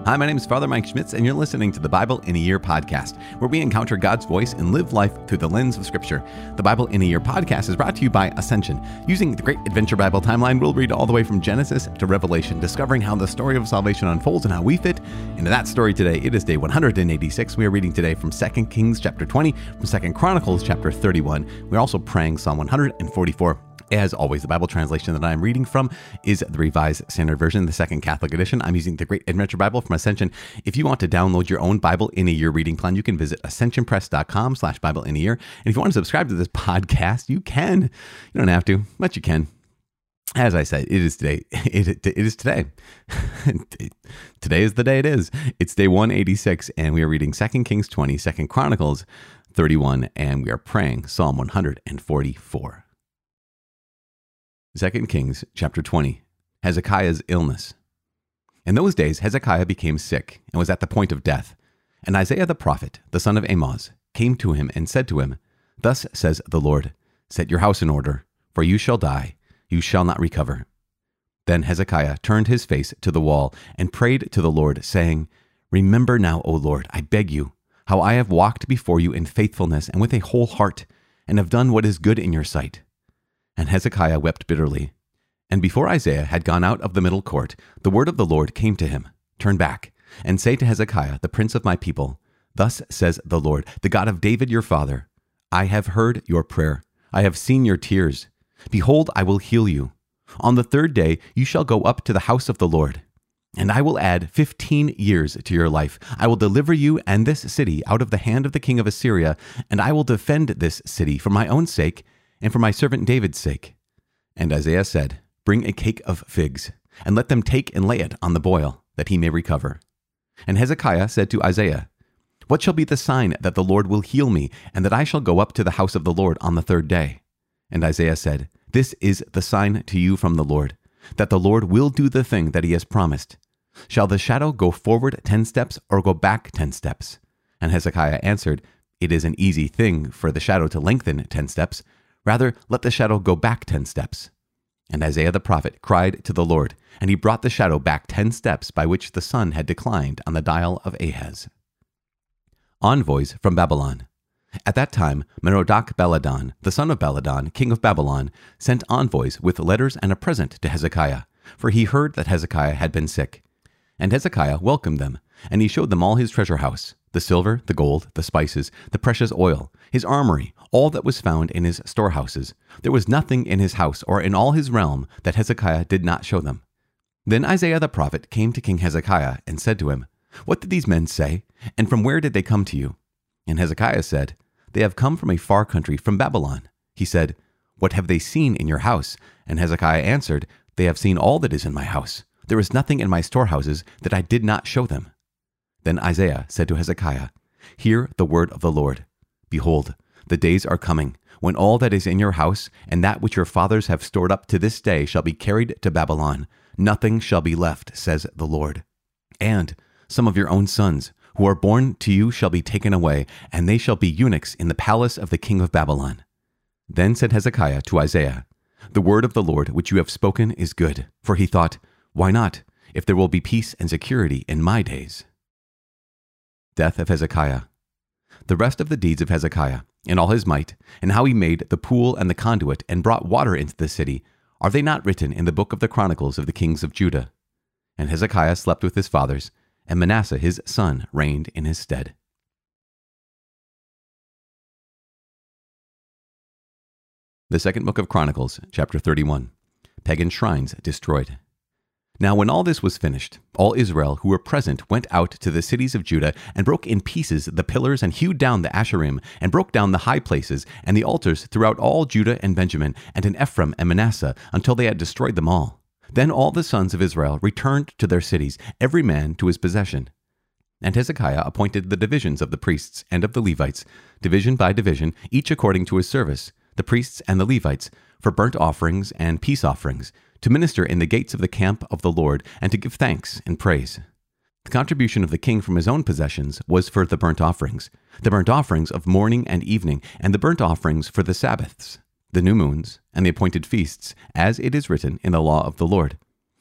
Hi, my name is Father Mike Schmitz, and you're listening to the Bible in a Year podcast, where we encounter God's voice and live life through the lens of Scripture. The Bible in a Year podcast is brought to you by Ascension. Using the Great Adventure Bible timeline, we'll read all the way from Genesis to Revelation, discovering how the story of salvation unfolds and how we fit into that story today. It is day 186. We are reading today from 2 Kings chapter 20, from 2 Chronicles chapter 31. We're also praying Psalm 144. As always, the Bible translation that I'm reading from is the Revised Standard Version, the Second Catholic Edition. I'm using the Great Adventure Bible from Ascension. If you want to download your own Bible in a Year reading plan, you can visit ascensionpress.com/Bible in a Year. And if you want to subscribe to this podcast, you can. You don't have to, but you can. As I said, it is today. It is today. Today is the day it is. It's day 186, and we are reading 2 Kings 20, 2 Chronicles 31, and we are praying Psalm 144. 2 Kings chapter 20, Hezekiah's illness. In those days, Hezekiah became sick and was at the point of death. And Isaiah the prophet, the son of Amoz, came to him and said to him, "Thus says the Lord, set your house in order, for you shall die, you shall not recover." Then Hezekiah turned his face to the wall and prayed to the Lord, saying, "Remember now, O Lord, I beg you, how I have walked before you in faithfulness and with a whole heart, and have done what is good in your sight." And Hezekiah wept bitterly. And before Isaiah had gone out of the middle court, the word of the Lord came to him, "Turn back, and say to Hezekiah, the prince of my people, Thus says the Lord, the God of David your father, I have heard your prayer, I have seen your tears. Behold, I will heal you. On the third day you shall go up to the house of the Lord. And I will add 15 years to your life. I will deliver you and this city out of the hand of the king of Assyria, and I will defend this city for my own sake, and for my servant David's sake." And Isaiah said, "Bring a cake of figs, and let them take and lay it on the boil, that he may recover." And Hezekiah said to Isaiah, "What shall be the sign that the Lord will heal me, and that I shall go up to the house of the Lord on the third day?" And Isaiah said, "This is the sign to you from the Lord, that the Lord will do the thing that he has promised. Shall the shadow go forward 10 steps, or go back 10 steps? And Hezekiah answered, "It is an easy thing for the shadow to lengthen 10 steps. Rather, let the shadow go back 10 steps. And Isaiah the prophet cried to the Lord, and he brought the shadow back 10 steps by which the sun had declined on the dial of Ahaz. Envoys from Babylon. At that time, Merodach-Baladan, the son of Baladan, king of Babylon, sent envoys with letters and a present to Hezekiah, for he heard that Hezekiah had been sick. And Hezekiah welcomed them, and he showed them all his treasure house, the silver, the gold, the spices, the precious oil, his armory, all that was found in his storehouses. There was nothing in his house or in all his realm that Hezekiah did not show them. Then Isaiah the prophet came to King Hezekiah and said to him, "What did these men say, and from where did they come to you?" And Hezekiah said, "They have come from a far country, from Babylon." He said, "What have they seen in your house?" And Hezekiah answered, "They have seen all that is in my house. There is nothing in my storehouses that I did not show them." Then Isaiah said to Hezekiah, "Hear the word of the Lord. Behold, the days are coming, when all that is in your house, and that which your fathers have stored up to this day, shall be carried to Babylon. Nothing shall be left, says the Lord. And some of your own sons, who are born to you, shall be taken away, and they shall be eunuchs in the palace of the king of Babylon." Then said Hezekiah to Isaiah, "The word of the Lord which you have spoken is good." For he thought, "Why not, if there will be peace and security in my days?" Death of Hezekiah. The rest of the deeds of Hezekiah, in all his might, and how he made the pool and the conduit and brought water into the city, are they not written in the book of the Chronicles of the kings of Judah? And Hezekiah slept with his fathers, and Manasseh his son reigned in his stead. The second book of Chronicles, chapter 31. Pagan shrines destroyed. Now when all this was finished, all Israel who were present went out to the cities of Judah and broke in pieces the pillars and hewed down the Asherim and broke down the high places and the altars throughout all Judah and Benjamin and in Ephraim and Manasseh until they had destroyed them all. Then all the sons of Israel returned to their cities, every man to his possession. And Hezekiah appointed the divisions of the priests and of the Levites, division by division, each according to his service, the priests and the Levites, for burnt offerings and peace offerings, to minister in the gates of the camp of the Lord, and to give thanks and praise. The contribution of the king from his own possessions was for the burnt offerings of morning and evening, and the burnt offerings for the Sabbaths, the new moons, and the appointed feasts, as it is written in the law of the Lord.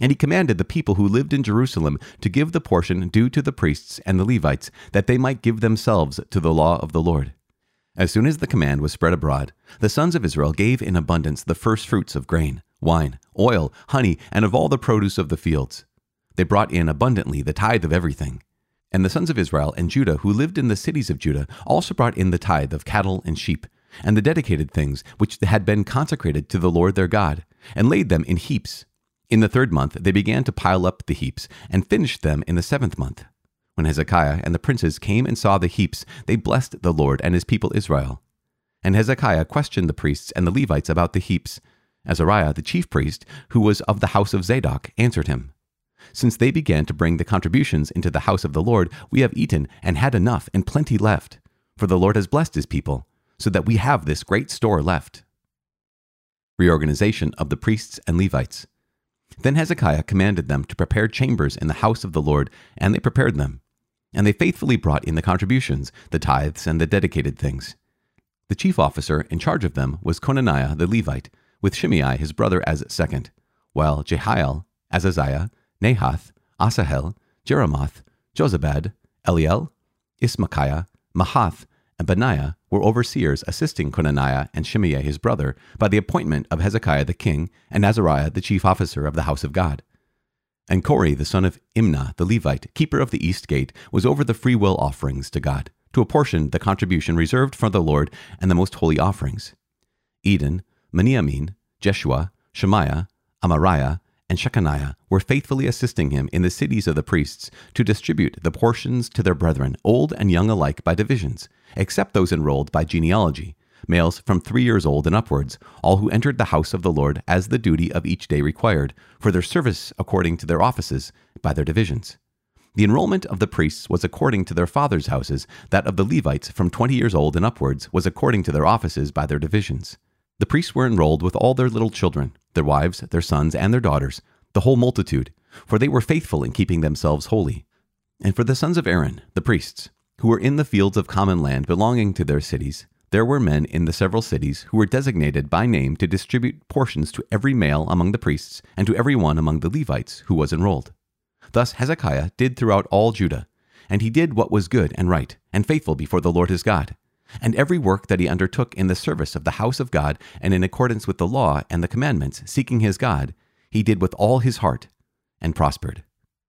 And he commanded the people who lived in Jerusalem to give the portion due to the priests and the Levites, that they might give themselves to the law of the Lord. As soon as the command was spread abroad, the sons of Israel gave in abundance the first fruits of grain, wine, oil, honey, and of all the produce of the fields. They brought in abundantly the tithe of everything. And the sons of Israel and Judah who lived in the cities of Judah also brought in the tithe of cattle and sheep, and the dedicated things which had been consecrated to the Lord their God, and laid them in heaps. In the 3rd month they began to pile up the heaps, and finished them in the 7th month. When Hezekiah and the princes came and saw the heaps, they blessed the Lord and his people Israel. And Hezekiah questioned the priests and the Levites about the heaps. Azariah the chief priest, who was of the house of Zadok, answered him, "Since they began to bring the contributions into the house of the Lord, we have eaten and had enough and plenty left. For the Lord has blessed his people, so that we have this great store left." Reorganization of the priests and Levites. Then Hezekiah commanded them to prepare chambers in the house of the Lord, and they prepared them. And they faithfully brought in the contributions, the tithes, and the dedicated things. The chief officer in charge of them was Conaniah the Levite, with Shimei his brother as second, while Jehiel, Azaziah, Nahath, Asahel, Jeremoth, Jozabad, Eliel, Ismachiah, Mahath, and Benaiah were overseers assisting Conaniah and Shimei his brother by the appointment of Hezekiah the king and Azariah the chief officer of the house of God. And Kori the son of Imnah the Levite, keeper of the east gate, was over the freewill offerings to God, to apportion the contribution reserved for the Lord and the most holy offerings. Eden, Meniamin, Jeshua, Shemaiah, Amariah, and Shechaniah were faithfully assisting him in the cities of the priests to distribute the portions to their brethren, old and young alike, by divisions, except those enrolled by genealogy, males from 3 years old and upwards, all who entered the house of the Lord as the duty of each day required, for their service according to their offices, by their divisions. The enrollment of the priests was according to their fathers' houses, that of the Levites from 20 years old and upwards was according to their offices by their divisions. The priests were enrolled with all their little children, their wives, their sons, and their daughters, the whole multitude, for they were faithful in keeping themselves holy. And for the sons of Aaron, the priests, who were in the fields of common land belonging to their cities, there were men in the several cities who were designated by name to distribute portions to every male among the priests and to every one among the Levites who was enrolled. Thus Hezekiah did throughout all Judah, and he did what was good and right and faithful before the Lord his God. And every work that he undertook in the service of the house of God and in accordance with the law and the commandments, seeking his God, he did with all his heart and prospered.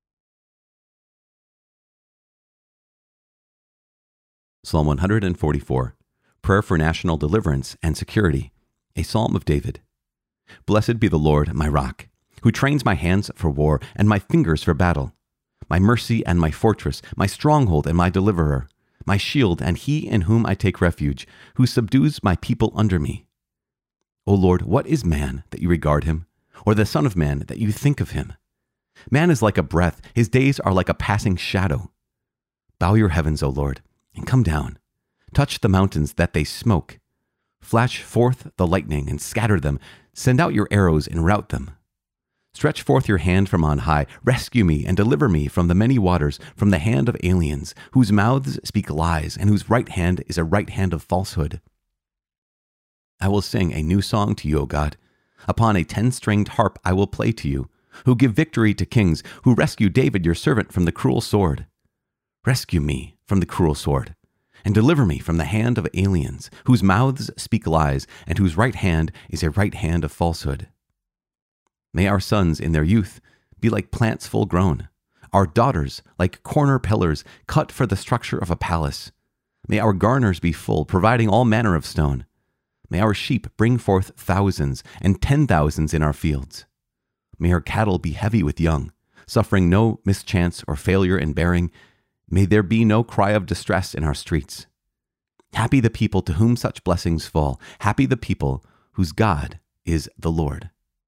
Psalm 144, Prayer for National Deliverance and Security, a Psalm of David. Blessed be the Lord, my rock, who trains my hands for war and my fingers for battle, my mercy and my fortress, my stronghold and my deliverer, my shield and he in whom I take refuge, who subdues my people under me. O Lord, what is man that you regard him, or the son of man that you think of him? Man is like a breath, his days are like a passing shadow. Bow your heavens, O Lord, and come down. Touch the mountains that they smoke. Flash forth the lightning and scatter them. Send out your arrows and rout them. Stretch forth your hand from on high. Rescue me and deliver me from the many waters, from the hand of aliens, whose mouths speak lies and whose right hand is a right hand of falsehood. I will sing a new song to you, O God. Upon a 10-stringed harp I will play to you, who give victory to kings, who rescue David your servant from the cruel sword. Rescue me from the cruel sword, and deliver me from the hand of aliens, whose mouths speak lies, and whose right hand is a right hand of falsehood. May our sons in their youth be like plants full grown, our daughters like corner pillars cut for the structure of a palace. May our garners be full, providing all manner of stone. May our sheep bring forth thousands and 10,000s in our fields. May our cattle be heavy with young, suffering no mischance or failure in bearing. May there be no cry of distress in our streets. Happy the people to whom such blessings fall. Happy the people whose God is the Lord.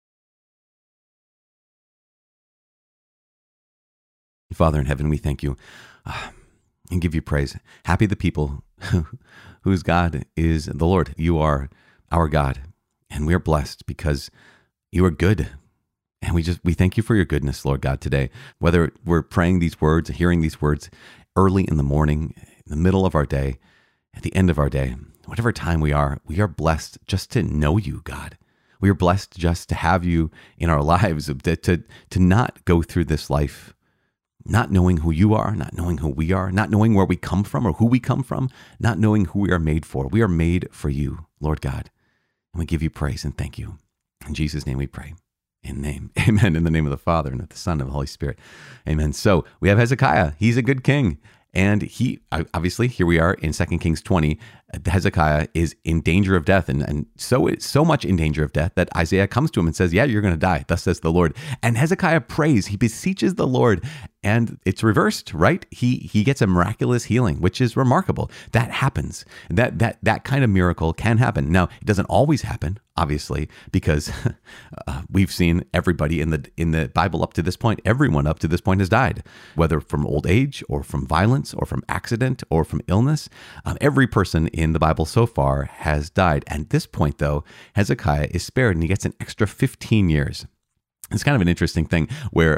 Father in heaven, we thank you and give you praise. Happy the people whose God is the Lord. You are our God, and we are blessed because you are good. And we thank you for your goodness, Lord God, today. Whether we're praying these words, hearing these words early in the morning, in the middle of our day, at the end of our day, whatever time we are blessed just to know you, God. We are blessed just to have you in our lives, to not go through this life not knowing who you are, not knowing who we are, not knowing where we come from or who we come from, not knowing who we are made for. We are made for you, Lord God. And we give you praise and thank you. In Jesus' name we pray. Amen. In the name of the Father and of the Son and of the Holy Spirit. Amen. So we have Hezekiah. He's a good king. And he, obviously, here we are in 2 Kings 20. Hezekiah is in danger of death, and so much in danger of death that Isaiah comes to him and says, yeah, you're going to die. Thus says the Lord. And Hezekiah prays. He beseeches the Lord, and it's reversed, right? He gets a miraculous healing, which is remarkable. That happens. That kind of miracle can happen. Now, it doesn't always happen, obviously, because we've seen everybody in the Bible up to this point. Everyone up to this point has died, whether from old age or from violence or from accident or from illness. Every person in the Bible so far has died. At this point, though, Hezekiah is spared and he gets an extra 15 years. It's kind of an interesting thing where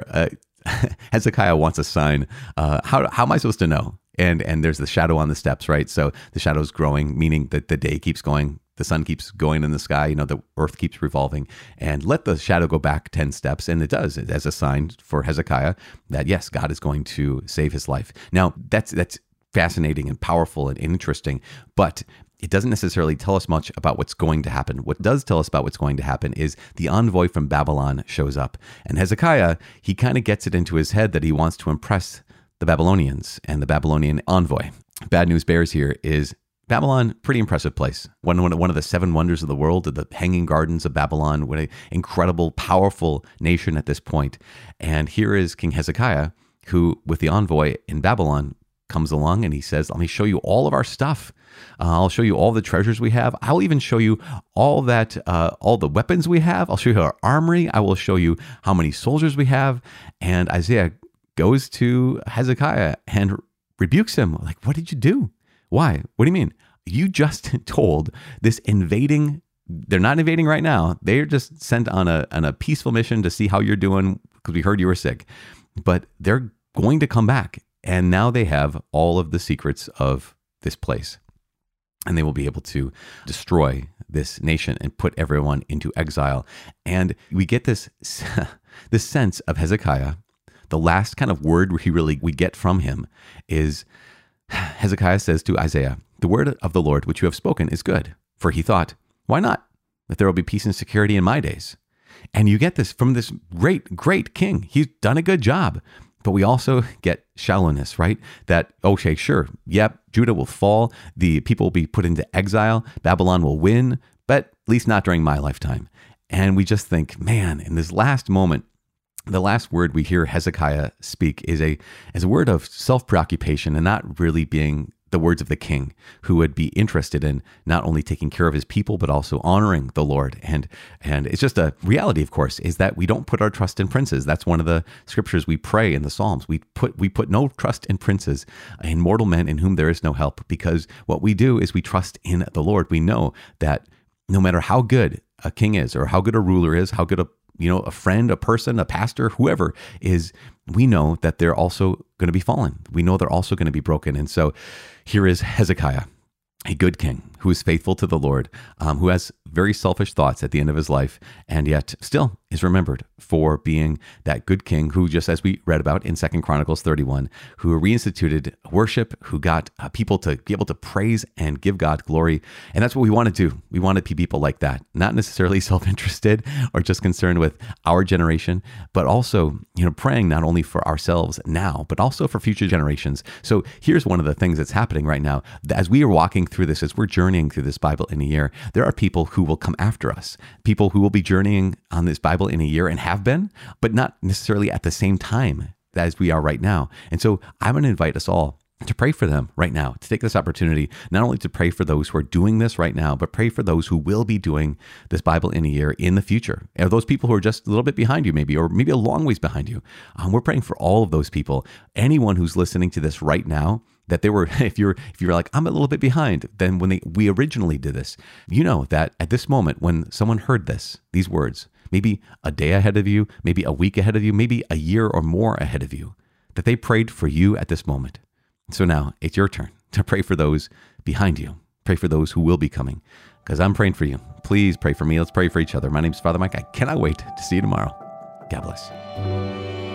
Hezekiah wants a sign. How am I supposed to know? And there's the shadow on the steps, right? So the shadow's growing, meaning that the day keeps going. The sun keeps going in the sky, the earth keeps revolving, and let the shadow go back 10 steps. And it does as a sign for Hezekiah that, yes, God is going to save his life. Now, that's fascinating and powerful and interesting, but it doesn't necessarily tell us much about what's going to happen. What does tell us about what's going to happen is the envoy from Babylon shows up. And Hezekiah, he kind of gets it into his head that he wants to impress the Babylonians and the Babylonian envoy. Bad news bears here is Babylon, pretty impressive place. One of the seven wonders of the world, the Hanging Gardens of Babylon. What an incredible, powerful nation at this point. And here is King Hezekiah, who, with the envoy in Babylon, comes along and he says, let me show you all of our stuff. I'll show you all the treasures we have. I'll even show you all the weapons we have. I'll show you our armory. I will show you how many soldiers we have. And Isaiah goes to Hezekiah and rebukes him. Like, what did you do? Why? What do you mean? You just told this invading, they're not invading right now. They're just sent on a peaceful mission to see how you're doing because we heard you were sick. But they're going to come back. And now they have all of the secrets of this place. And they will be able to destroy this nation and put everyone into exile. And we get this sense of Hezekiah. The last kind of word we get from him is Hezekiah says to Isaiah, the word of the Lord which you have spoken is good. For he thought, why not? That there will be peace and security in my days. And you get this from this great, great king. He's done a good job. But we also get shallowness, right? That, okay, sure, yep, Judah will fall. The people will be put into exile. Babylon will win, but at least not during my lifetime. And we just think, man, in this last moment, the last word we hear Hezekiah speak is a word of self-preoccupation and not really being the words of the king, who would be interested in not only taking care of his people, but also honoring the Lord. And it's just a reality, of course, is that we don't put our trust in princes. That's one of the scriptures we pray in the Psalms. We put no trust in princes, in mortal men in whom there is no help, because what we do is we trust in the Lord. We know that no matter how good a king is, or how good a ruler is, how good a friend, a person, a pastor, whoever is, we know that they're also going to be fallen. We know they're also going to be broken. And so here is Hezekiah, a good king who is faithful to the Lord, who has very selfish thoughts at the end of his life, and yet still is remembered for being that good king who, just as we read about in 2 Chronicles 31, who reinstituted worship, who got people to be able to praise and give God glory. And that's what we want to do. We want to be people like that, not necessarily self-interested or just concerned with our generation, but also, praying not only for ourselves now, but also for future generations. So here's one of the things that's happening right now. As we are walking through this, as we're journeying through this Bible in a year, there are people who will come after us, people who will be journeying on this Bible in a year and have been, but not necessarily at the same time as we are right now. And so I'm going to invite us all to pray for them right now, to take this opportunity, not only to pray for those who are doing this right now, but pray for those who will be doing this Bible in a year in the future. And those people who are just a little bit behind you, maybe, or maybe a long ways behind you. We're praying for all of those people. Anyone who's listening to this right now, that they were, if you're like, I'm a little bit behind, then when we originally did this, you know that at this moment, when someone heard these words, maybe a day ahead of you, maybe a week ahead of you, maybe a year or more ahead of you, that they prayed for you at this moment. So now it's your turn to pray for those behind you. Pray for those who will be coming. because I'm praying for you. Please pray for me. Let's pray for each other. My name's Father Mike. I cannot wait to see you tomorrow. God bless.